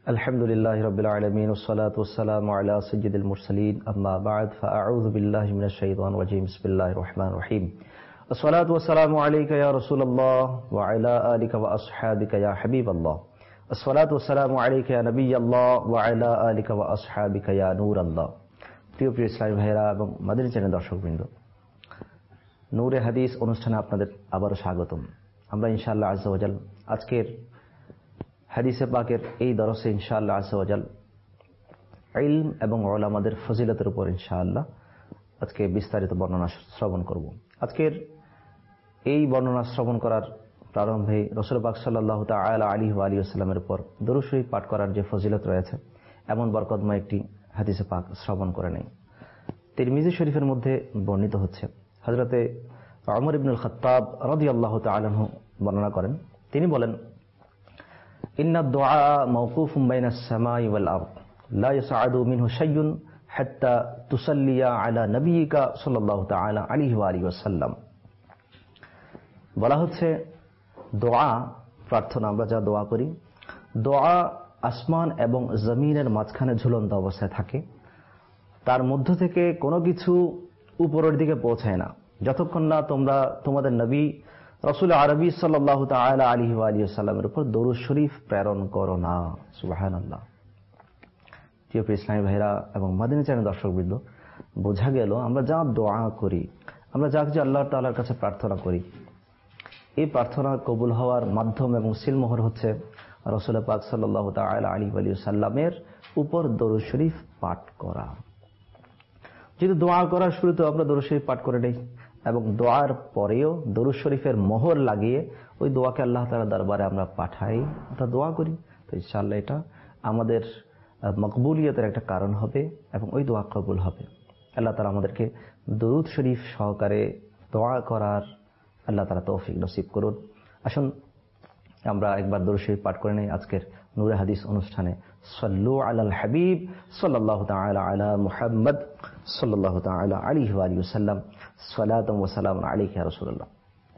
আলহামদুলিল্লাহি রাব্বিল আলামিন ওয়াসসালাতু ওয়াসসালামু আলা সাইয়্যিদিল মুরসালিন আম্মা বা'দ ফাআউযু বিল্লাহি মিনাশ শাইতানির রাজিম বিসমিল্লাহির রহমানির রহিম আসসালাতু ওয়াসসালামু আলাইকা ইয়া রাসূলুল্লাহ ওয়া আলা আলিকা ওয়া আসহাবিকা ইয়া হাবিবাল্লাহ আসসালাতু ওয়াসসালামু আলাইকা ইয়া নাবিয়াল্লাহ ওয়া আলা আলিকা ওয়া আসহাবিকা ইয়া নূরাল্লাহ। প্রিয় ইসলামী ভাইরা এবং মাদানী চ্যানেল দর্শকবৃন্দ, নূরে হাদিস অনুষ্ঠানে আপনাদের আবারও স্বাগতম। আমরা ইনশাআল্লাহ আযজা ওয়া জাল আজকের হাদিসে পাকের এই দরসে ইনশাআল্লাহ আযজা ওয়া জাল ইলম এবং উলামাদের ফজিলতের উপর ইনশাআল্লাহ আজকে বিস্তারিত বর্ণনা শ্রবণ করব। আজকের এই বর্ণনা শ্রবণ করার প্রারম্ভে রাসূল পাক সাল্লাল্লাহু তাআলা আলাইহি ওয়া আলিহি ওয়াসাল্লামের উপর দরুদ শরীফ পাঠ করার যে ফজিলত রয়েছে এমন বরকতময় একটি হাদিসে পাক শ্রবণ করে নেই। তিরমিজি শরীফের মধ্যে বর্ণিত হচ্ছে, হযরতে ওমর ইবনুল খাত্তাব রাদিয়াল্লাহু তাআলা আনহু বর্ণনা করেন, তিনি বলেন, ইন্না দুআ মাওকুফুন বাইনাস সামাই ওয়াল আরদ লা ইয়াসআদু মিনহু শাইউন হাত্তা তুসাল্লিয়া আলা নবিয়িকা সাল্লাল্লাহু তাআলা আলাইহি ওয়া আলিহি ওয়াসাল্লাম। বলা হচ্ছে দোয়া, প্রার্থনা, আমরা যা দোয়া করি, দোয়া আসমান এবং জমিনের মাঝখানে ঝুলন্ত অবস্থায় থাকে, তার মধ্য থেকে কোনো কিছু উপরের দিকে পৌঁছায় না যতক্ষণ না তোমরা তোমাদের নবী রাসূল আরবি সাল্লাল্লাহু তাআলা আলাইহি ওয়া আলিহি ওয়াসাল্লামের উপর দরুদ শরীফ প্রেরণ করো না। সুবহানাল্লাহ। প্রিয় ইসলামী ভাইরা এবং মাদানী চ্যানেল দর্শকবৃন্দ, বোঝা গেল আমরা যা দোয়া করি, আমরা যা কিছু আল্লাহ তাআলার কাছে প্রার্থনা করি, এই প্রার্থনা কবুল হওয়ার মাধ্যম এবং সিলমোহর হচ্ছে রাসূল পাক সাল্লাল্লাহু তাআলা আলাইহি ওয়া আলিহি ওয়াসাল্লামের উপর দরুদ শরীফ পাঠ করা। যদি দোয়া করার শুরুতে আমরা দরুদ শরীফ পাঠ করে নেই এবং দোয়ার পরেও দরুদ শরীফের মোহর লাগিয়ে ওই দোয়াকে আল্লাহ তাআলার দরবারে আমরা পাঠাই, আমরা দোয়া করি, তো ইনশাআল্লাহ এটা আমাদের মকবুলিয়তের একটা কারণ হবে এবং ওই দোয়া কবুল হবে। আল্লাহ তাআলা আমাদেরকে দরুদ শরীফ সহকারে দোয়া করার আল্লাহ তাআলা তৌফিক নসিব করুন। আসুন আমরা একবার দরুদ শরীফ পাঠ করে নেই আজকের নূরে হাদিস অনুষ্ঠানে। সাল্লু আলাল হাবিব সাল্লাল্লাহু তাআলা আলা মুহাম্মদ সাল্লাল্লাহু তাআলা আলাইহি ওয়া আলিহি ওয়াসাল্লাম। সালাতু ওয়া সালামু আলাইকা ইয়া রাসূলুল্লাহ।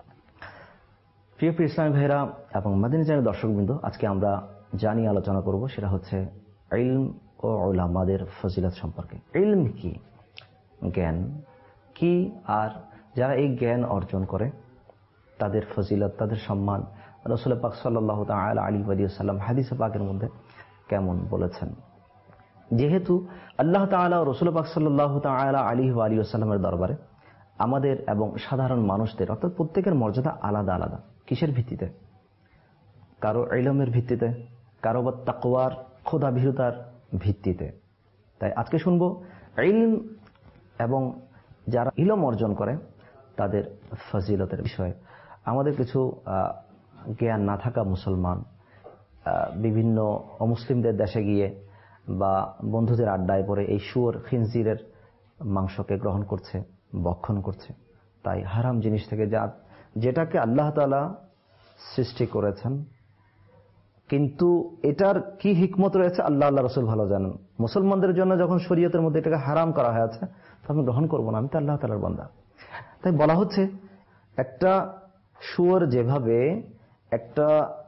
প্রিয় ইসলামী ভাইরা এবং মাদানী চ্যানেল দর্শকবৃন্দ, আজকে আমরা জানি আলোচনা করব সেটা হচ্ছে ইলম ও উলামাদের ফজিলত সম্পর্কে। ইলম কি, জ্ঞান কি, আর যারা এই জ্ঞান অর্জন করে তাদের ফজিলত, তাদের সম্মান রাসূল পাক সাল্লাল্লাহু তাআলা আলাইহি ওয়া সাল্লাম হাদিসে পাকের মধ্যে কেমন বলেছেন। যেহেতু আল্লাহ তাআলা ও রাসূল পাক সাল্লাল্লাহু তাআলা আলাইহি ওয়া সাল্লামের দরবারে আমাদের এবং সাধারণ মানুষদের অর্থাৎ প্রত্যেকের মর্যাদা আলাদা আলাদা। কিসের ভিত্তিতে? কারো ইলমের ভিত্তিতে, কারো বা তাকওয়ার, খোদাভীরুতার ভিত্তিতে। তাই আজকে শুনবো ইলম এবং যারা ইলম অর্জন করে তাদের ফজিলতের বিষয়ে। আমাদের কিছু জ্ঞান না থাকা মুসলমান বিভিন্ন অমুসলিমদের দেশে গিয়ে বা বন্ধুদের আড্ডায় পড়ে এই শুয়োর, খিনজিরের মাংসকে গ্রহণ করছে, ভক্ষণ করছে। তাই হারাম জিনিস থেকে যেটাকে আল্লাহ তাআলা সৃষ্টি করেছেন, কিন্তু এটার কি হিকমত রয়েছে আল্লাহ রাসূল ভালো জানেন। মুসলমানদের জন্য যখন শরীয়তের মধ্যে এটাকে হারাম করা হয়েছে তো আমি গ্রহণ করব না, আমি তো আল্লাহ তাআলার বান্দা। তাই বলা হচ্ছে একটা শুয়োর যেভাবে একটা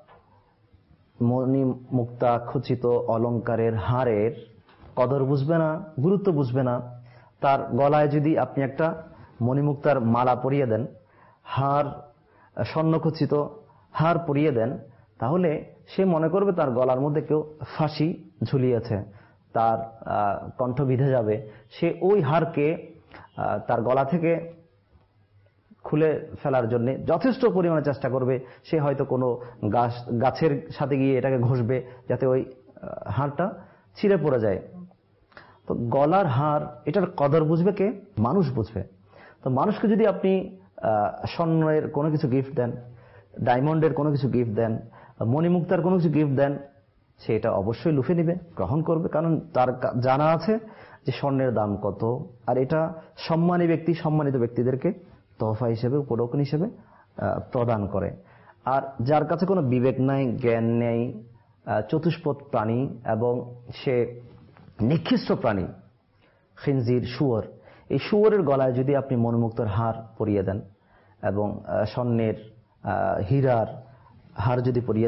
মণি মুক্তা খচিত অলংকারের হারের কদর বুঝবে না, গুরুত্ব বুঝবে না, তার গলায় যদি আপনি একটা মণিমুক্তার মালা পরিয়ে দেন, হার স্বর্ণখচিত হার পরিয়ে দেন, তাহলে সে মনে করবে তার গলার মধ্যে কেউ ফাঁসি ঝুলিয়েছে, তার কণ্ঠ বিঁধে যাবে। সে ওই হারকে তার গলা থেকে খুলে ফেলার জন্য যথেষ্ট পরিমাণে চেষ্টা করবে। সে হয়তো কোনো গাছের সাথে গিয়ে এটাকে ঘষবে যাতে ওই হারটা ছিঁড়ে পড়ে যায়। তো গলার হার, এটার কদর বুঝবে কে? মানুষ বুঝবে। তো মানুষকে যদি আপনি স্বর্ণের কোনো কিছু গিফট দেন, ডায়মন্ডের কোনো কিছু গিফট দেন, মণিমুক্তার কোনো কিছু গিফট দেন, সে এটা অবশ্যই লুফে নেবে, গ্রহণ করবে, কারণ তার জানা আছে যে স্বর্ণের দাম কত, আর এটা সম্মানী ব্যক্তি সম্মানিত ব্যক্তিদেরকে তোহফা হিসেবে, উপঢৌকন হিসেবে প্রদান করে। আর যার কাছে কোনো বিবেক নাই, জ্ঞান নেই, চতুষ্পদ প্রাণী এবং সে নিকৃষ্ট প্রাণী, খিনজির, শুয়োর, এই শুয়োরের গলায় যদি আপনি মণিমুক্তার হার পরিয়ে দেন এবং স্বর্ণের হীরার হার যদি পরিয়ে দেন,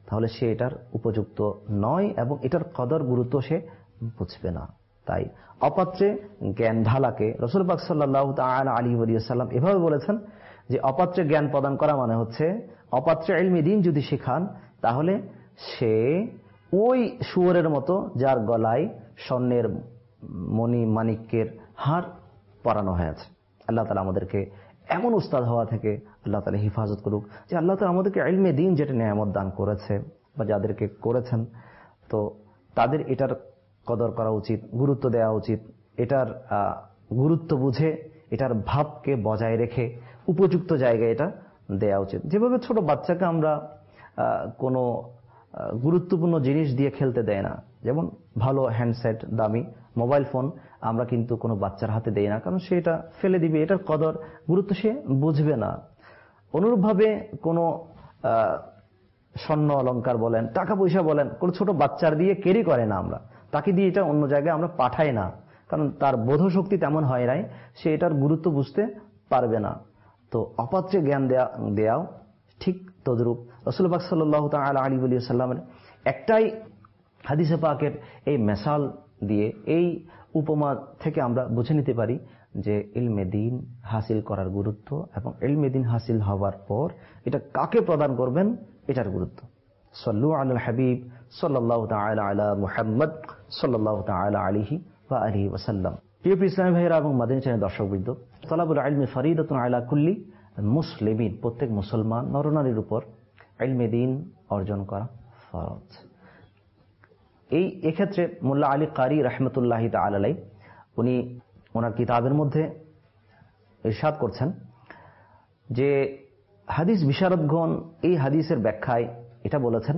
তাহলে সে এটার উপযুক্ত নয় এবং এটার কদর গুরুত্ব সে বুঝবে না। তাই অপাত্রে জ্ঞান ঢালাকে রাসূল পাক সাল্লাল্লাহু তাআলা আলাইহি ওয়া সাল্লাম এভাবে বলেছেন যে অপাত্রে জ্ঞান প্রদান করা মানে হচ্ছে অপাত্রে ইলমে দ্বীন যদি শেখান তাহলে সে ওই শুয়োরের মতো যার গলায় স্বর্ণের মণি মাণিক্যের হার পরানো হয়েছে। আল্লাহ তাআলা আমাদেরকে এমন উস্তাদ হওয়া থেকে আল্লাহ তাআলা হেফাজত করুক যে আল্লাহ তাআলা আমাদেরকে ইলমে দ্বীন যেটা নিয়ামত দান করেছে বা যাদেরকে করেছেন, তো তাদের এটার কদর করা উচিত, গুরুত্ব দেওয়া উচিত, এটার গুরুত্ব বুঝে এটার ভাবকে বজায় রেখে উপযুক্ত জায়গায় এটা দেওয়া উচিত। যেভাবে ছোট বাচ্চাকে আমরা কোনো গুরুত্বপূর্ণ জিনিস দিয়ে খেলতে দেয় না, যেমন ভালো হ্যান্ডসেট, দামি মোবাইল ফোন আমরা কিন্তু কোনো বাচ্চার হাতে দেই না, কারণ সে এটা ফেলে দিবে, এটার কদর গুরুত্ব সে বুঝবে না। অনুরূপভাবে কোনো স্বর্ণ অলংকার বলেন, টাকা পয়সা বলেন, কোনো ছোট বাচ্চার দিয়ে ক্যারি করে না, আমরা তাকে দিয়ে এটা অন্য জায়গায় আমরা পাঠাই না, কারণ তার বোধশক্তি তেমন হয় নাই, সে এটার গুরুত্ব বুঝতে পারবে না। তো অপাত্রে জ্ঞান দেওয়াও ঠিক তদ্রূপ। রাসূল পাক সাল্লাল্লাহু তাআলা আলাইহি ওয়া সাল্লামের একটাই হাদিসে পাকের এই মিসাল দিয়ে, এই উপমা থেকে আমরা বুঝে নিতে পারি যে ইলমে দ্বীন হাসিল করার গুরুত্ব এবং ইলমে দ্বীন হাসিল হওয়ার পর এটা কাকে প্রদান করবেন এটার গুরুত্ব। সাল্লু আলাল হাবিব সাল্লাল্লাহু তাআলা আলা মুহাম্মদ সাল্লাল্লাহু তাআলা আলাইহি ওয়া আলিহি ওয়া সাল্লাম। প্রিয় ইসলামী ভাইরা এবং মাদানী চ্যানেল দর্শকবৃন্দ, তালাবুল ইলমি ফরিদাতুন আলা কুল্লি মুসলিমিন, প্রত্যেক মুসলমান নরনারীর উপর ইলমে দ্বীন অর্জন করা ফরজ। এক্ষেত্রে মোল্লা আলী কারি রাহমাতুল্লাহি তাআলা আলাইহি উনি ওনার কিতাবের মধ্যে ইরশাদ করছেন যে হাদিস বিশারদগণ এই হাদিসের ব্যাখ্যায় এটা বলেছেন,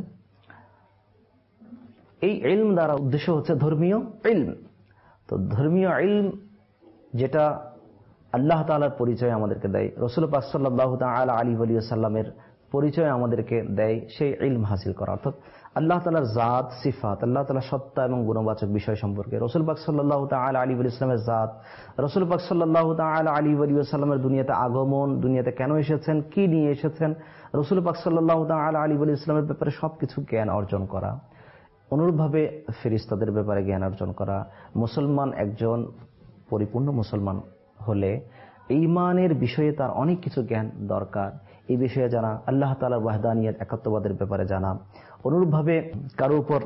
এই ইলম দ্বারা উদ্দেশ্য হচ্ছে ধর্মীয় ইলম। তো ধর্মীয় ইলম যেটা আল্লাহ তাআলার পরিচয় আমাদেরকে দেয়, রাসূল পাক সাল্লাল্লাহু তাআলা আলাইহি ওয়া সাল্লামের পরিচয় আমাদেরকে দেয়, সেই ইলম হাসিল করা, অর্থাৎ আল্লাহ তাআলার জাত সিফাত, আল্লাহ তাআলার সত্তা এবং গুণবাচক বিষয় সম্পর্কে, রাসূল পাক সাল্লাল্লাহু তাআলা আলাইহি ওয়া সাল্লামের জাত, রাসূল পাক সাল্লাল্লাহু তাআলা আলাইহি ওয়া সাল্লামের দুনিয়াতে আগমন, দুনিয়াতে কেন এসেছেন, কি নিয়ে এসেছেন, রাসূল পাক সাল্লাল্লাহু তাআলা আলাইহি ওয়া সাল্লামের ব্যাপারে সবকিছু জ্ঞান অর্জন করা। অনুরূপভাবে ফেরেশতাদের ব্যাপারে জ্ঞান অর্জন করা। মুসলমান একজন পরিপূর্ণ মুসলমান হলে ঈমানের বিষয়ে তার অনেক কিছু জ্ঞান দরকার, এই বিষয়ে জানা, আল্লাহ তাআলার ওয়াহদানিয়ত একাত্মবাদের ব্যাপারে জানা। অনুরূপভাবে কারো উপর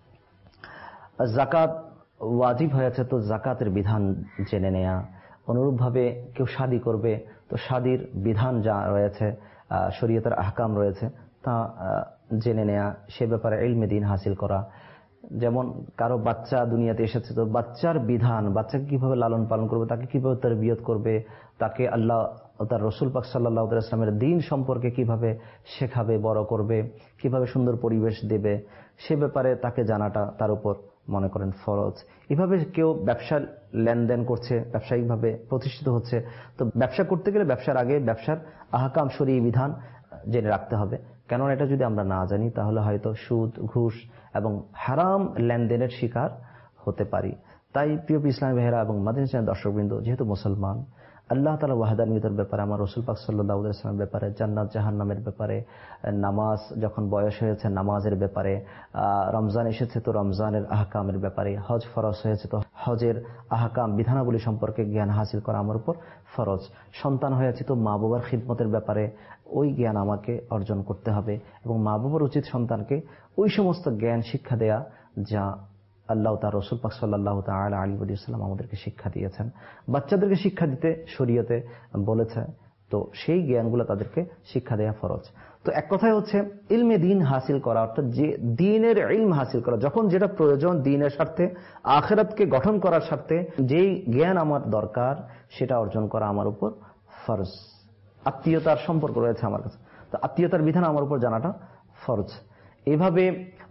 যাকাত ওয়াজিব হয়েছে তো যাকাতের বিধান জেনে নেয়া। অনুরূপভাবে কেউ শাদী করবে তো শাদীর বিধান যা রয়েছে, শরীয়তের আহকাম রয়েছে, তা জেনে নেয়া, সে ব্যাপারে ইলমে দ্বীন হাসিল করা। যেমন কারো বাচ্চা দুনিয়াতে এসেছে তো বাচ্চার বিধান, বাচ্চাকে কিভাবে লালন পালন করবে, তাকে কিভাবে তারবিয়ত করবে, তাকে আল্লাহ তার রাসূল পাক সাল্লাল্লাহু আলাইহি ওয়াসাল্লামের দ্বীন সম্পর্কে কিভাবে শেখাবে, বড় করবে, কিভাবে সুন্দর পরিবেশ দেবে, সে ব্যাপারে তাকে জানাটা তার উপর মনে করেন ফরজ। এভাবে কেউ ব্যবসার লেনদেন করছে, ব্যবসায়িকভাবে প্রতিষ্ঠিত হচ্ছে, তো ব্যবসা করতে গেলে ব্যবসার আগে ব্যবসার আহকাম শরঈ বিধান জেনে রাখতে হবে, কেননা এটা যদি আমরা না জানি তাহলে হয়তো সুদ, ঘুষ এবং হারাম লেনদেনের শিকার হতে পারি। তাই প্রিয় ইসলামী ভাইয়েরা এবং মাদানী চ্যানেল দর্শকবৃন্দ, যেহেতু মুসলমান, আল্লাহ তাআলা ওয়াহদানিয়তের ব্যাপারে, আমার রাসূল পাক সাল্লাল্লাহু আলাইহি ওয়াসাল্লামের ব্যাপারে, জান্নাত জাহান্নামের ব্যাপারে, নামাজ যখন বয়স হয়েছে নামাজের ব্যাপারে, রমজান এসেছে তো রমজানের আহকামের ব্যাপারে, হজ ফরজ হয়েছে তো হজের আহকাম বিধানাবলী সম্পর্কে জ্ঞান হাসিল করা আমার উপর ফরজ। সন্তান হয়েছে তো মা বাবার খিদমতের ব্যাপারে ওই জ্ঞান আমাকে অর্জন করতে হবে, এবং মা বাবার উচিত সন্তানকে ওই সমস্ত জ্ঞান শিক্ষা দেয়া যা আল্লাহ তার রাসূল পাক সাল্লাল্লাহু তাআলা আলাইহি ওয়া সাল্লাম আমাদেরকে শিক্ষা দিয়েছেন। বাচ্চাদেরকে শিক্ষা দিতে শরীয়তে বলেছে, তো সেই জ্ঞানগুলো তাদেরকে শিক্ষা দেয়া ফরজ। তো এক কথায় হচ্ছে ইলমে দ্বীন হাসিল করা, অর্থাৎ যে দ্বীনের ইলম হাসিল করা, যখন যেটা প্রয়োজন দ্বীনের স্বার্থে, আখিরাতকে গঠন করার স্বার্থে যেই জ্ঞান আমার দরকার সেটা অর্জন করা আমার উপর ফরজ। আত্মীয়তার সম্পর্ক রয়েছে আমার কাছে, তো আত্মীয়তার বিধান আমার উপর জানাটা ফরজ। এভাবে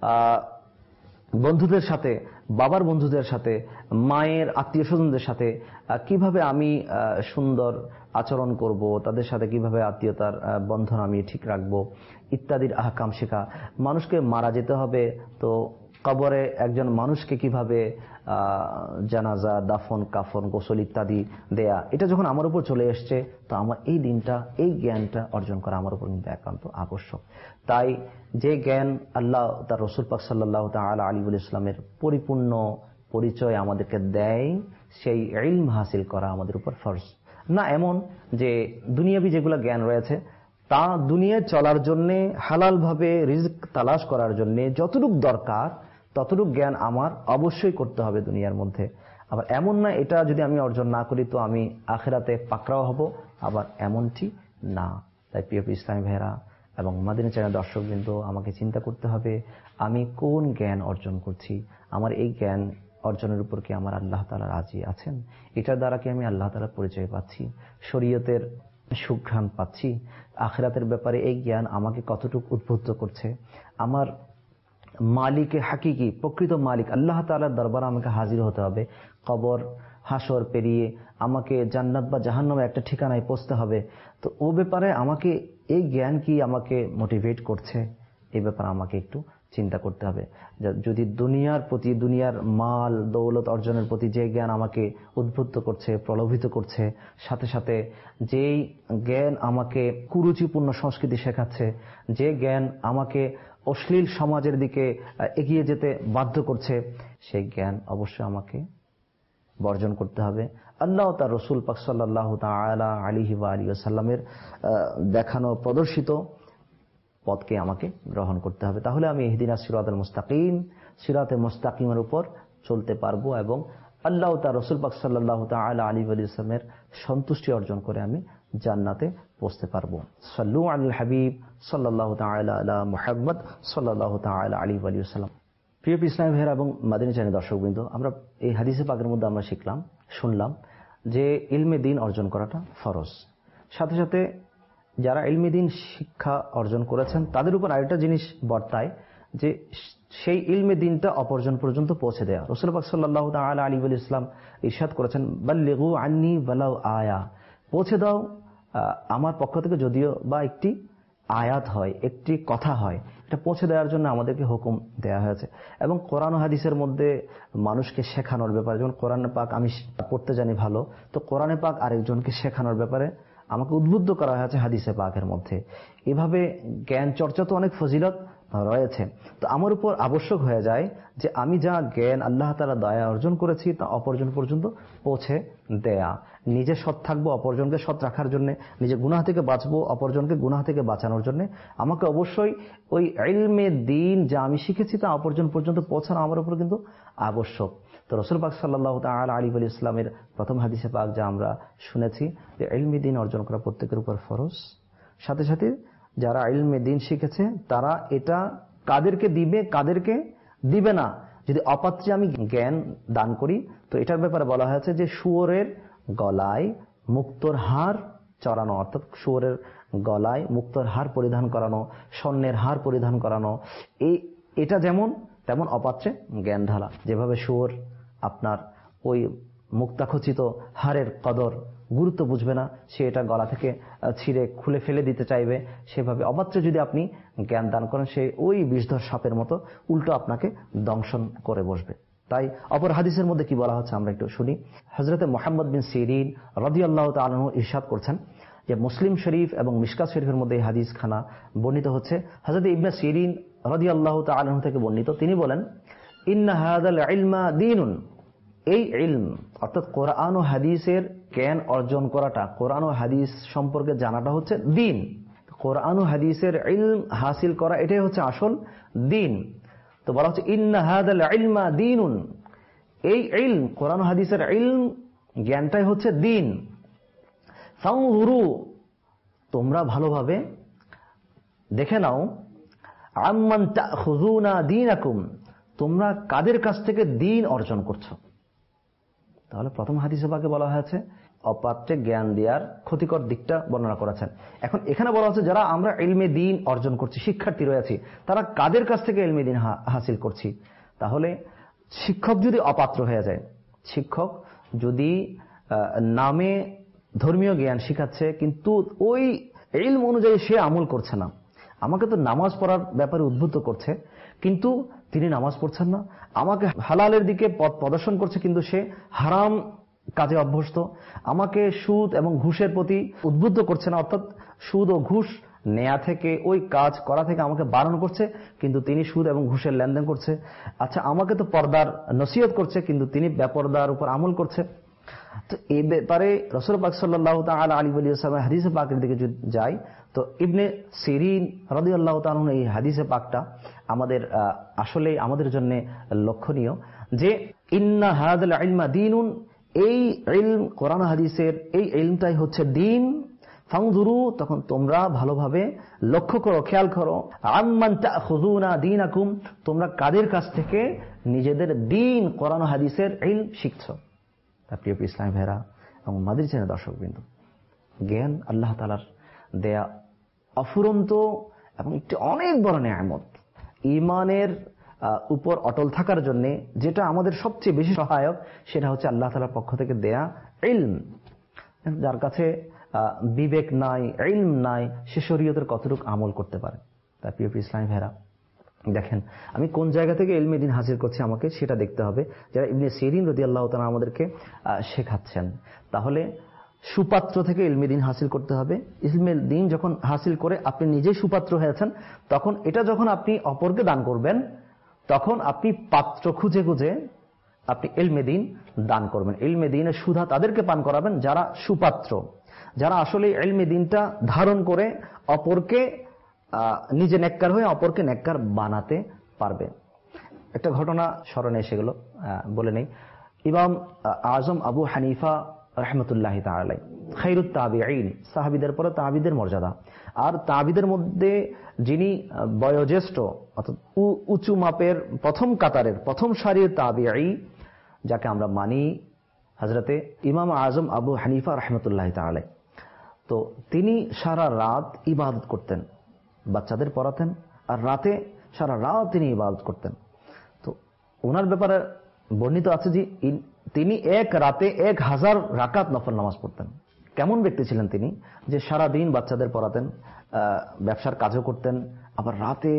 বন্ধুদের সাথে, বাবার বন্ধুদের সাথে, মায়ের আত্মীয় স্বজনদের সাথে কিভাবে আমি সুন্দর আচরণ করব, তাদের সাথে কিভাবে আত্মীয়তার বন্ধন আমি ঠিক রাখবো ইত্যাদির আহকাম শেখা। মানুষকে মারা যেতে হবে তো কবরে একজন মানুষকে কিভাবে জানাজা, দাফন, কাফন, গোসল ইত্যাদি দেয়া, এটা যখন আমার উপর চলে এসছে, তো আমার এই দিনটা, এই জ্ঞানটা অর্জন করা আমার উপর কিন্তু একান্ত আবশ্যক। তাই যে জ্ঞান আল্লাহ তার রাসূল পাক সাল্লাল্লাহু তাআলা আলাইহি ইসলামের পরিপূর্ণ পরিচয় আমাদেরকে দেয়, সেই ইলম হাসিল করা আমাদের উপর ফরজ। না এমন যে দুনিয়াবি যেগুলো জ্ঞান রয়েছে তা দুনিয়ায় চলার জন্য, হালাল ভাবে রিজক তালাশ করার জন্য যতটুকু দরকার ততটুকু জ্ঞান আমার অবশ্যই করতে হবে দুনিয়ার মধ্যে। আবার এমন না এটা যদি আমি অর্জন না করি তো আমি আখিরাতে পাকড়াও হব, আবার এমনটি না। তাই প্রিয় ইসলামী ভাইরা এবং মাদিনী চ্যানেল দর্শকবৃন্দ, আমাকে চিন্তা করতে হবে আমি কোন জ্ঞান অর্জন করছি, আমার এই জ্ঞান অর্জনের উপর কি আমার আল্লাহ তাআলা রাজি আছেন, এটার দ্বারা কি আমি আল্লাহ তাআলার পরিচয় পাচ্ছি, শরীয়তের সুঘ্রাণ পাচ্ছি, আখিরাতের ব্যাপারে এই জ্ঞান আমাকে কতটুকু উদ্বুদ্ধ করছে, আমার মালিকে হাকিকি প্রকৃত মালিক আল্লাহ তাআলার দরবারে আমাকে হাজির হতে হবে, কবর হাসর পেরিয়ে আমাকে জান্নাত বা জাহান্নামে একটা ঠিকানায় পৌঁছতে হবে, তো ও ব্যাপারে আমাকে এই জ্ঞান কি আমাকে মোটিভেট করছে, এই ব্যাপারে আমাকে একটু চিন্তা করতে হবে। যদি দুনিয়ার প্রতি, দুনিয়ার মাল দৌলত অর্জনের প্রতি যে জ্ঞান আমাকে উদ্বুদ্ধ করছে, প্রলোভিত করছে, সাথে সাথে যেই জ্ঞান আমাকে কুরুচিপূর্ণ সংস্কৃতি শেখাচ্ছে, যে জ্ঞান আমাকে অশ্লীল সমাজের দিকে এগিয়ে যেতে বাধ্য করছে, সেই জ্ঞান অবশ্যই আমাকে বর্জন করতে হবে। আল্লাহ তার রাসূল পাক সাল্লাল্লাহু তাআলা আলাইহি ওয়া আলিহি ওয়াসাল্লামের দেখানো প্রদর্শিত পথকে আমাকে গ্রহণ করতে হবে। তাহলে আমি ইহদিনাস সিরাতাল মুস্তাকিম, সিরাতে মুস্তাকিমের উপর চলতে পারবো এবং আল্লাহ তার রাসূল পাক সাল্লাল্লাহু তাআলা আলাইহি ওয়া সাল্লামের সন্তুষ্টি অর্জন করে আমি জান্নাতে পৌঁছতে পারবো। সাল্লু আলাল হাবিব সাল্লাল্লাহু তাআলা আলা মুহাম্মদ সাল্লাল্লাহু তাআলা আলাইহি ওয়া সাল্লাম। প্রিয় ইসলামী ভাইরা এবং মাদিনী চ্যানেল দর্শকবৃন্দ, আমরা এই হাদিসে পাকের মধ্যে আমরা শুনলাম যে ইলমে দ্বীন অর্জন করাটা ফরজ। সাথে সাথে যারা ইলমে দ্বীন শিক্ষা অর্জন করেছেন তাদের উপর আরেকটা জিনিস বর্তায় যে সেই ইলমে দ্বীনটা অপরজন পর্যন্ত পৌঁছে দেয়া। রাসূল পাক সাল্লাল্লাহু তাআলা আলাইহি ওয়া সাল্লাম ইরশাদ করেছেন, বাল্লিগু আন্নী ওয়ালাউ আয়া, পৌঁছে দাও আমার পক্ষ থেকে যদিও বা একটি আয়াত হয়, একটি কথা হয়, এটা পৌঁছে দেওয়ার জন্য আমাদেরকে হুকুম দেওয়া হয়েছে। এবং কোরআন ও হাদিসের মধ্যে মানুষকে শেখানোর ব্যাপারে, যেমন কোরআন পাক আমি পড়তে জানি ভালো, তো কোরআনে পাক আরেকজনকে শেখানোর ব্যাপারে আমাকে উদ্বুদ্ধ করা হয়েছে হাদিসে পাকের মধ্যে। এভাবে জ্ঞান চর্চা তো অনেক ফজিলত রয়েছে, তো আমার উপর আবশ্যক হয়ে যায় যে আমি যা জ্ঞান আল্লাহ তাআলা দয়া অর্জন করেছি তা অপরজন পর্যন্ত পৌঁছে দেয়া। নিজে সৎ থাকবো অপরজনকে সৎ রাখার জন্য, নিজে গুনাহ থেকে বাঁচবো অপরজনকে গুনাহ থেকে বাঁচানোর জন্য আমাকে অবশ্যই ওই ইলমে দ্বীন যা আমি শিখেছি তা অপরজন পর্যন্ত পৌঁছানো আমার উপর কিন্তু আবশ্যক। তো রাসূল পাক সাল্লাল্লাহু তাআলা আলাইহি ওয়া সাল্লামের প্রথম হাদিসে পাক যা আমরা শুনেছি যে ইলমে দ্বীন অর্জন করা প্রত্যেকের উপর ফরজ। সাথে সাথে যারা ইলমে দ্বীন শিখেছে তারা এটা কাদেরকে দিবে, কাদেরকে দিবে না, যদি অপাত্রে আমি জ্ঞান দান করি, তো এটার ব্যাপারে বলা হয়েছে যে শুয়োরের গলায় মুক্তোর হার চড়ানো, অর্থাৎ শুয়োরের গলায় মুক্তোর হার পরিধান করানো, স্বর্ণের হার পরিধান করানো, এটা যেমন তেমন অপাত্রে জ্ঞান ঢালা। যেভাবে শুয়োর আপনার ওই মুক্তাখচিত হারের কদর গুরুত্ব বুঝবে না, সে এটা গলা থেকে ছিঁড়ে খুলে ফেলে দিতে চাইবে, সেভাবে অপাত্রে যদি আপনি জ্ঞান দান করেন সে ওই বিষধর সাপের মতো উল্টো আপনাকে দংশন করে বসবে। তাই অপর হাদিসের মধ্যে কি বলা হচ্ছে আমরা একটু শুনি। হযরতে মুহাম্মদ বিন সিরিন রাদিয়াল্লাহু তাআলা আনহু ইরশাদ করছেন যে মুসলিম শরীফ এবং মিশকাত শরীফের মধ্যে এই হাদিস খানা বর্ণিত হচ্ছে। হযরত ইবনে সিরিন রাদিয়াল্লাহু তাআলা আনহু থেকে বর্ণিত, তিনি বলেন, ইন্না হাযাল ইলমা দীনুন, এই ইলম অর্থাৎ কোরআন ও হাদিসের জ্ঞান অর্জন করাটা, কোরআন ও হাদিস সম্পর্কে জানাটা হচ্ছে দ্বীন। কোরআন ও হাদিসের ইলম হাসিল করা এটাই হচ্ছে আসল দ্বীন। তো বলা হচ্ছে ইন্না হাযাল ইলমা দীনুন, এই ইলম কোরআন ও হাদিসের ইলম জ্ঞানটাই হচ্ছে দ্বীন। ফানজুরু, তোমরা ভালোভাবে দেখে নাও, আম্মান তাখুযুনা দীনাকুম, তোমরা কাদের কাছ থেকে দ্বীন অর্জন করছো। তাহলে প্রথম হাদিসে পাকে বলা হয়েছে অপাত্রে জ্ঞান দেওয়ার ক্ষতিকর দিকটা বর্ণনা করেছেন। এখন এখানে বলা হচ্ছে যারা আমরা ইলমে দ্বীন অর্জন করছি, শিক্ষার্থী রয়েছি, তারা কাদের কাছ থেকে ইলমে দ্বীন হাসিল করছি। তাহলে শিক্ষক যদি অপাত্র হয়ে যায়, শিক্ষক যদি নামে ধর্মীয় জ্ঞান শিখাচ্ছে কিন্তু ওই ইলম অনুযায়ী সে আমল করছে না, আমাকে তো নামাজ পড়ার ব্যাপারে উদ্বুদ্ধ করছে কিন্তু তিনি নামাজ পড়ছেন না, আমাকে হালালের দিকে পথ প্রদর্শন করছে কিন্তু সে হারাম কাজে অভ্যস্ত, আমাকে সুদ এবং ঘুষের প্রতি উদ্বুদ্ধ করছে না, অর্থাৎ সুদ ও ঘুষ নেয়া থেকে, ওই কাজ করা থেকে আমাকে বারণ করছে, কিন্তু তিনি সুদ এবং ঘুষের লেনদেন করছে। আচ্ছা, আমাকে তো পর্দার নসিহত করছে কিন্তু তিনি বেপর্দার উপর আমল করছে। তো এই ব্যাপারে রাসূল পাক সাল্লাল্লাহু তাআলা আলাইহি ওয়াসাল্লাম হাদিসে পাকের দিকে যদি যাই, তো ইবনে সিরিন রাদিয়াল্লাহু তাআলা এই হাদিসে পাকটা আমাদের আসলে আমাদের জন্য লক্ষণীয়, যে ইন্না হাযাল ইলমা দীনুন, এই ইলম কোরআন হাদিসের এই ইলমটাই হচ্ছে দ্বীন। ফানজুরু, তখন তোমরা ভালোভাবে লক্ষ্য করো, খেয়াল করো, আম্মান তাখুযুনা দীনাকুম, তোমরা কাদের কাছ থেকে নিজেদের দ্বীন কোরআন হাদিসের ইলম শিখছো। তার প্রিয় ইসলামী ভাইরা এবং মাদ্রিদ চ্যানেলের দর্শকবৃন্দ, জ্ঞান আল্লাহ তাআলার দেয়া অফুরন্ত এবং একটি অনেক বড় নিয়ামত। ঈমানের উপর অটল থাকার জন্য যেটা আমাদের সবচেয়ে বেশি সহায়ক, সেটা হচ্ছে আল্লাহ তাআলার পক্ষ থেকে দেয়া ইলম। যার কাছে বিবেক নাই, ইলম নাই, সে শরীয়তের কতটুকু আমল করতে পারে? তার প্রিয় ইসলামী ভাইরা, দেখেন আমি কোন জায়গা থেকে ইলমে দ্বীন হাসিল করছি আমাকে সেটা দেখতে হবে, যারা ইবনে সিরিন রাদিয়াল্লাহু তাআলা আমাদেরকে শেখাচ্ছেন। তাহলে সুপাত্র থেকে ইলমে দ্বীন হাসিল করতে হবে। ইলমে দ্বীন যখন হাসিল করে আপনি নিজেই সুপাত্র হয়েছেন, তখন এটা যখন আপনি অপরকে দান করবেন, তখন আপনি পাত্র খুঁজে খুঁজে আপনি ইলমে দ্বীন দান করবেন। ইলমে দ্বীনের সুধা তাদেরকে পান করাবেন যারা সুপাত্র, যারা আসলে ইলমে দ্বীনটা ধারণ করে অপরকে নিজে নেককার হয়ে অপরকে নেককার বানাতে পারবে। একটা ঘটনা স্মরণে এসে গেল, বলে নেই। ইমাম আজম আবু হানিফা রাহমাতুল্লাহি তাআলা আলাইহি, খায়রুত তাবিঈন, সাহাবীদের পরে তাবিদের মর্যাদা, আর তাবিদের মধ্যে যিনি বয়োজ্যেষ্ঠ অর্থাৎ উঁচু মাপের প্রথম কাতারের প্রথম সারির তাবিঈ যাকে আমরা মানি, হযরতে ইমাম আজম আবু হানিফা রাহমাতুল্লাহি তাআলা আলাইহি। তো তিনি সারা রাত ইবাদত করতেন, বাচ্চাদের পড়াতেন, আর রাতে সারা রাত তিনি ইবাদত করতেন। তো ওনার ব্যাপারে বর্ণিত আছে যে তিনি এক রাতে 1000 রাকাত নফল নামাজ পড়তেন। কেমন ব্যক্তি ছিলেন তিনি, যে সারা দিন বাচ্চাদের পড়াতেন, ব্যবসার কাজও করতেন, আবার রাতে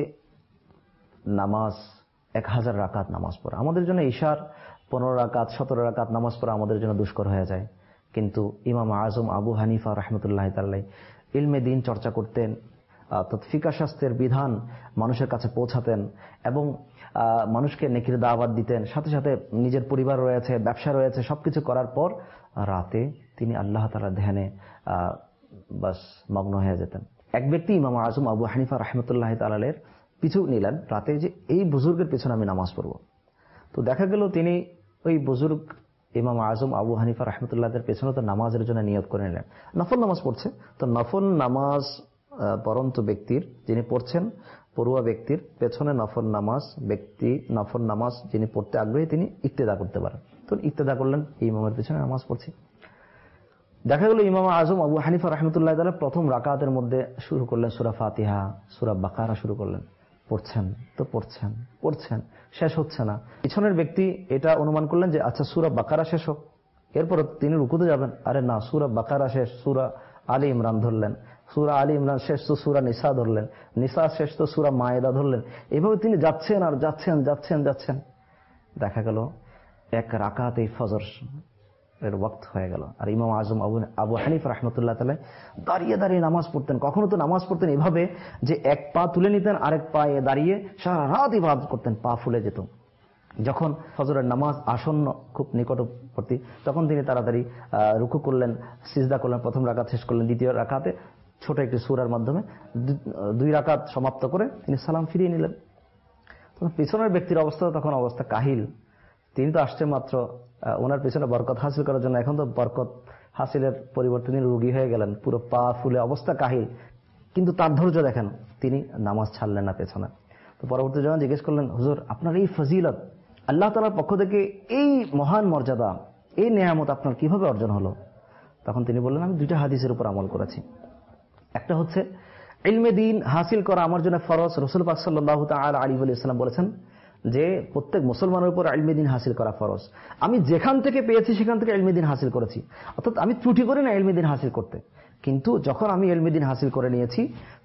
নামাজ 1000 রাকাত নামাজ পড়া। আমাদের জন্য ঈশার 15 রাকাত 17 রাকাত নামাজ পড়া আমাদের জন্য দুষ্কর হয়ে যায়, কিন্তু ইমাম আজম আবু হানিফা রাহমাতুল্লাহি তাআলা আলাইহি ইলমে দ্বীন চর্চা করতেন, ফিকহ শাস্ত্রের বিধান মানুষের কাছে পৌঁছাতেন এবং মানুষকে নেকির দাওয়াত দিতেন। সাথে সাথে নিজের পরিবার রয়েছে, ব্যবসা রয়েছে, সবকিছু করার পর রাতে তিনি আল্লাহ তাআলার ধ্যানে বাস মগ্ন হয়ে যেতেন। এক ব্যক্তি ইমাম আজম আবু হানিফা রাহমাতুল্লাহি তাআলা আলাইহির পিছু নিলেন রাতে, যে এই বুজুর্গের পিছনে আমি নামাজ পড়ব। তো দেখা গেল তিনি ওই বুজুর্গ ইমাম আজম আবু হানিফা রাহমাতুল্লাহির পেছনে তো নামাজের জন্য নিয়ত করে নিলেন, নফল নামাজ পড়ছে। তো নফল নামাজ পরন্ত ব্যক্তির, যিনি পড়ছেন পড়ুয়া ব্যক্তির পেছনে নফল নামাজ যিনি পড়তে আগ্রহী তিনি ইক্তেদা করতে পারেন। তো ইক্তেদা করলেন, ইমামের পেছনে নামাজ পড়ছি। দেখা গেল ইমাম আজম আবু হানিফা রাহমাতুল্লাহি তাআলা প্রথম রাকাতের মধ্যে শুরু করলেন সূরা ফাতিহা, সূরা বাকারা শুরু করলেন, পড়ছেন, শেষ হচ্ছে না। পিছনের ব্যক্তি এটা অনুমান করলেন যে আচ্ছা সূরা বাকারা শেষ হোক, এরপর তিনি রুকুতে যাবেন। আরে না, সূরা বাকারা শেষ, সূরা আলী ইমরান ধরলেন, সূরা আলী ইমরান শেষ তো সূরা নিসা ধরলেন, নিসা শেষ তো সূরা মায়েদা ধরলেন। এভাবে তিনি যাচ্ছেন আর যাচ্ছেন। দেখা গেল এক রাকাতেই ফজর এর ওয়াক্ত হয়ে গেল। আর ইমাম আজম আবু হানিফা রাহমাতুল্লাহি তাআলা দাঁড়িয়ে দাঁড়িয়ে নামাজ পড়তেন। কখনো তো নামাজ পড়তেন এভাবে যে এক পা তুলে নিতেন, আরেক পায়ে দাঁড়িয়ে সারা রাত ইবাদত করতেন, পা ফুলে যেত। যখন ফজরের নামাজ আসন্ন, খুব নিকটবর্তী, তখন তিনি তাড়াতাড়ি রুকু করলেন, সিজদা করলেন, প্রথম রাকাত শেষ করলেন, দ্বিতীয় রাকাতে ছোট একটি সূরার মাধ্যমে 2 রাকাত সমাপ্ত করে তিনি সালাম ফিরিয়ে নিলেন। তখন পিছনের ব্যক্তির তখন অবস্থা কাহিল। তিনি তো আসছে মাত্র ওনার পিছনে বরকত হাসিল করার জন্য, এখন তো বরকত হাসিলের পরিবর্তে তিনি রোগী হয়ে গেলেন, পুরো পা ফুলে অবস্থা কাহিল। কিন্তু তার ধৈর্য দেখেন, তিনি নামাজ ছাড়লেন না পেছনে। তো পরবর্তী যখন জিজ্ঞেস করলেন, হুজুর আপনার এই ফজিলত, আল্লাহ তাআলার পক্ষ থেকে এই মহান মর্যাদা, এই নেয়ামত আপনার কিভাবে অর্জন হলো? তখন তিনি বললেন, আমি 2টা হাদিসের উপর আমল করেছি। একটা হচ্ছে ইলমে দ্বীন হাসিল করা আমার জন্য ফরজ। রাসূল পাক সাল্লাল্লাহু তাআলা আলাইহি ওয়াসাল্লাম বলেছেন যে প্রত্যেক মুসলমানের উপর ইলমে দ্বীন হাসিল করা ফরজ। আমি যেখান থেকে পেয়েছি সেখান থেকে ইলমে দ্বীন হাসিল করেছি, অর্থাৎ আমি ত্রুটি করি না ইলমে দ্বীন হাসিল করতে। কিন্তু যখন আমি ইলমে দ্বীন হাসিল করে নিয়েছি,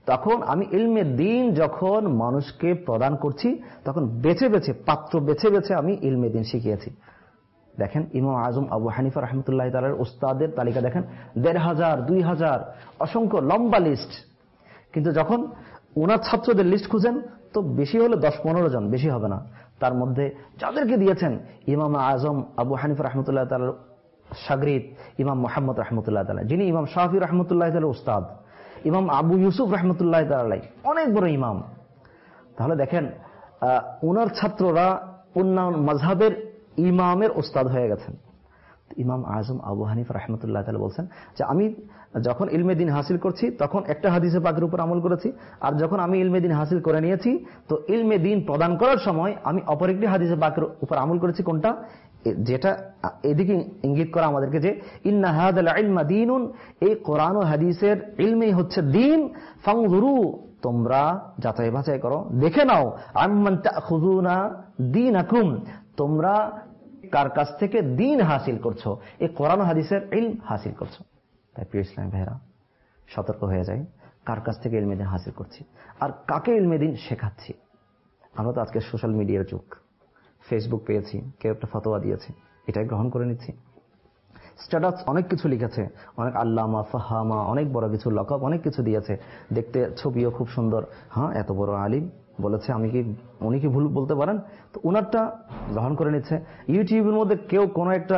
তখন আমি ইলমে দিন যখন মানুষকে প্রদান করছি, তখন বেছে বেছে, পাত্র বেছে বেছে আমি ইলমে দিন শিখিয়েছি। দেখেন ইমাম আজম আবু হানিফা রহমতুল্লাহ তাআলার উস্তাদের তালিকা দেখেন, ১,৫০০, ২,০০০, অসংখ্য লম্বা লিস্ট। কিন্তু যখন ওনার ছাত্রদের লিস্ট খুঁজেন তো বেশি হলে ১০-১৫ জন, বেশি হবে না। তার মধ্যে যাদেরকে দিয়েছেন ইমাম আজম আবু হানিফা রহমতুল্লাহ তাআলার শাগরিদ ইমাম মুহাম্মদ রহমতুল্লাহ তাআলা, যিনি ইমাম শাফি রহমতুল্লাহ তাআলার উস্তাদ, ইমাম আবু ইউসুফ রহমতুল্লাহ তাআলা, অনেক বড় ইমাম। তাহলে দেখেন ওনার ছাত্ররা অন্যান্য মাযহাবের ইমামের উস্তাদ হয়ে গেছেন। ইমাম আজম আবু হানিফা রাহমাতুল্লাহ তাআলা বলছেন যে আমি যখন ইলমে দিন হাসিল করছি তখন একটা হাদিসে পাকের উপর আমল করেছি, আর যখন আমি ইলমে দিন হাসিল করে নিয়েছি তো ইলমে দিন প্রদান করার সময় আমি অপর একটি হাদিসে পাকের উপর আমল করেছি। কোনটা? যেটা এদিকে ইঙ্গিত করা আমাদেরকে যে ইন্না হাযাল ইলমা দীনুন, এই কোরআন ও হাদিসের ইলমই হচ্ছে দ্বীন। ফানজুরু, তোমরা যাচাই বাছাই করো, দেখে নাও, আম্মান তাখুযুনা দীনাকুম, তোমরা কার কাছ থেকে দ্বীন হাসিল করছো, এই কোরআন ও হাদিসের ইলম হাসিল করছো। তাই প্রিয় ইসলামী ভাইরা, সতর্ক হয়ে যায় কার কাছ থেকে ইলমে দিন হাসিল করছি আর কাকে ইলমে দিন শেখাচ্ছি। আমরা তো আজকে সোশ্যাল মিডিয়ার যুগ, ফেসবুক পেয়েছি, কেউ একটা ফতোয়া দিয়েছে, এটাই গ্রহণ করে নিচ্ছি। স্ট্যাটাস অনেক কিছু লিখেছে, অনেক আল্লামা ফাহামা, অনেক বড় কিছু লকব, অনেক কিছু দিয়েছে, দেখতে ছবিও খুব সুন্দর। হ্যাঁ, এত বড় আলিম বলেছে, উনি কি ভুল বলতে পারেন? তো উনারটা গ্রহণ করে নিচ্ছে। ইউটিউবের মধ্যে কেউ কোনো একটা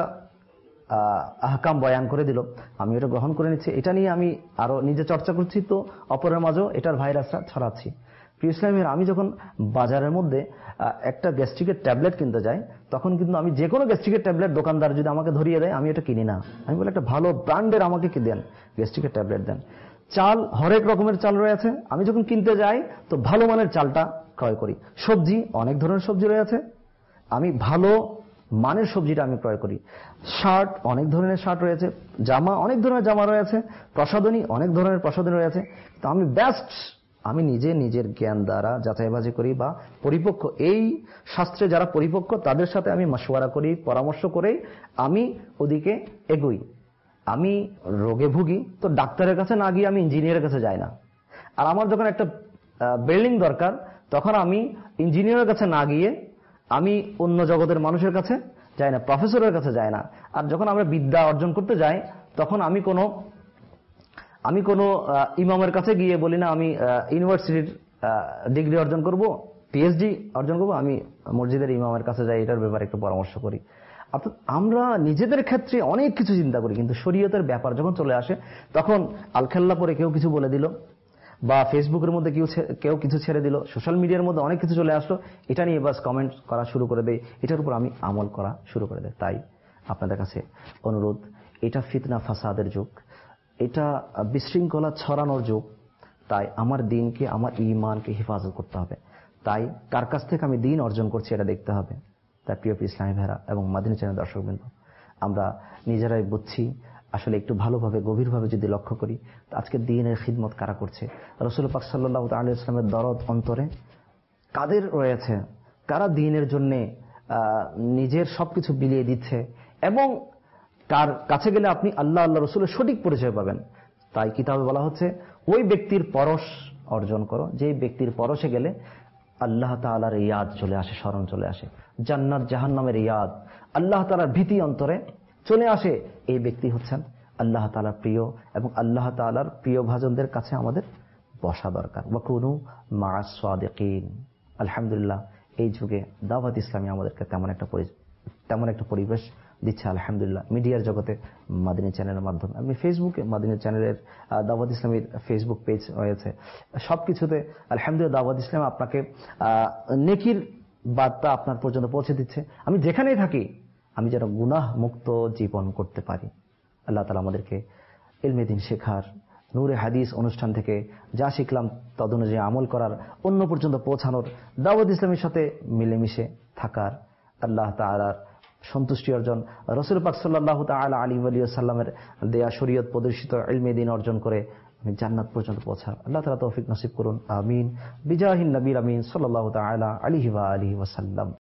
আহকাম বয়ান করে দিল, আমি এটা গ্রহণ করে নিচ্ছি, এটা নিয়ে আমি আরো নিজে চর্চা করছি, তো অপরের মাঝেও এটার ভাইরাসটা ছড়াচ্ছি। প্রিয় ইসলামের, আমি যখন বাজারের মধ্যে একটা গ্যাস্ট্রিকের ট্যাবলেট কিনতে যাই, তখন কিন্তু আমি যে কোনো গ্যাস্ট্রিকের ট্যাবলেট দোকানদার যদি আমাকে ধরিয়ে দেয়, আমি এটা কিনি না। আমি বলি একটা ভালো ব্র্যান্ডের আমাকে কি দেন, গ্যাস্ট্রিকের ট্যাবলেট দেন। চাল, হরেক রকমের চাল রয়েছে, আমি যখন কিনতে যাই তো ভালো মানের চালটা ক্রয় করি। সবজি, অনেক ধরনের সবজি রয়েছে, আমি ভালো মানের সবজিটা আমি ক্রয় করি। শার্ট, অনেক ধরনের শার্ট রয়েছে, জামা, অনেক ধরনের জামা রয়েছে, প্রসাধনী, অনেক ধরনের প্রসাধনী রয়েছে। তো আমি আমি নিজে নিজের জ্ঞান দ্বারা যাচাইবাজি করি, বা পরিপক্ক, এই শাস্ত্রে যারা পরিপক্ক তাদের সাথে আমি মাশওয়ারা করি, পরামর্শ করে আমি ওদিকে এগোই। আমি রোগে ভুগি তো ডাক্তারের কাছে না গিয়ে আমি ইঞ্জিনিয়ারের কাছে যাই না। আর আমার যখন একটা বিল্ডিং দরকার, তখন আমি ইঞ্জিনিয়ারের কাছে না গিয়ে আমি অন্য জগতের মানুষের কাছে যাই না, প্রফেসরের কাছে যাই না। আর যখন আমরা বিদ্যা অর্জন করতে যাই, তখন আমি কোনো ইমামের কাছে গিয়ে বলি না আমি ইউনিভার্সিটির ডিগ্রি অর্জন করব, পিএইচডি অর্জন করব, আমি মসজিদের ইমামের কাছে যাই, এটার ব্যাপারে একটু পরামর্শ করি। অর্থাৎ আমরা নিজেদের ক্ষেত্রে অনেক কিছু চিন্তা করি, কিন্তু শরীয়তের ব্যাপার যখন চলে আসে তখন আলখেল্লা পরে কেউ কিছু বলে দিল, বা ফেসবুকের মধ্যে কেউ কিছু ছেড়ে দিল, সোশ্যাল মিডিয়ার মধ্যে অনেক কিছু চলে আসলো, এটা নিয়ে বাস কমেন্ট করা শুরু করে দেয়, এটার উপর আমি আমল করা শুরু করে দেয়। তাই আপনাদের কাছে অনুরোধ, এটা ফিতনা ফাসাদের যুগ, এটা বিশৃঙ্খলা ছড়ানোর যুগ। তাই আমার দিনকে, আমার ঈমানকে হেফাজত করতে হবে। তাই কার কাছ থেকে আমি দিন অর্জন করছি এটা দেখতে হবে। তাই প্রিয় ইসলামী ভাইরা এবং মাদিনী চ্যানেল দর্শকবৃন্দ, আমরা নিজেরাই বুঝছি, আসলে একটু ভালোভাবে গভীরভাবে যদি লক্ষ্য করি, আজকে দ্বীনের খিদমত কারা করছে? রাসূল পাক সাল্লাল্লাহু তাআলা আলাইহি ওয়াসাল্লামের দরদ অন্তরে কাদের রয়েছে? কারা দ্বীনের জন্য নিজের সবকিছু বিলিয়ে দিচ্ছে? এবং কার কাছে গেলে আপনি আল্লাহ রসুলের সঠিক পরিচয় পাবেন? তাই কিতাবে বলা হচ্ছে, ওই ব্যক্তির পরশ অর্জন করো যে ব্যক্তির পরশে গেলে আল্লাহ তাআলার ইয়াদ চলে আসে, স্মরণ চলে আসে, জান্নাত জাহান্নামের ইয়াদ, আল্লাহ তাআলার ভীতি অন্তরে চলে আসে। এই ব্যক্তি হচ্ছেন আল্লাহ তাআলার প্রিয়, এবং আল্লাহ তাআলার প্রিয় ভাজনদের কাছে আমাদের বসা দরকার। ওয়াকুনু মা'আস সাদিকিন। আলহামদুলিল্লাহ, এই যুগে দাওয়াত ইসলামী আমাদেরকে তেমন একটা পরিবেশ দিচ্ছে আলহামদুলিল্লাহ। মিডিয়ার জগতে মাদিনী চ্যানেলের মাধ্যমে, আমি ফেসবুকে মাদিনী চ্যানেলের দাওয়াত ইসলামীর ফেসবুক পেজ রয়েছে, সবকিছুতে আলহামদুলিল্লাহ দাওয়াত ইসলাম আপনাকে নেকির বার্তা আপনার পর্যন্ত পৌঁছে দিচ্ছে। আমি যেখানেই থাকি আমি যেন গুনাহ মুক্ত জীবন করতে পারি। আল্লাহ তাআলা আমাদেরকে ইলমে দ্বীন শেখার, নূরে হাদিস অনুষ্ঠান থেকে যা শিখলাম তদনুযায়ী আমল করার, অন্য পর্যন্ত পৌঁছানোর, দাওয়াত ইসলামের সাথে মিলেমিশে থাকার, আল্লাহ তাআলার সন্তুষ্টি অর্জন, রাসূল পাক সাল্লাল্লাহু তাআলা আলাইহি ওয়া সাল্লামের দেয়া শরীয়ত প্রদর্শিত ইলমে দ্বীন অর্জন করে আমি জান্নাত পর্যন্ত পৌঁছার আল্লাহ তাআলা তৌফিক নসিব করুন। আমিন। বিজাহিন নবীর আমিন সাল্লাল্লাহু তাআলা আলাইহি ওয়া আলিহি ওয়া সাল্লাম।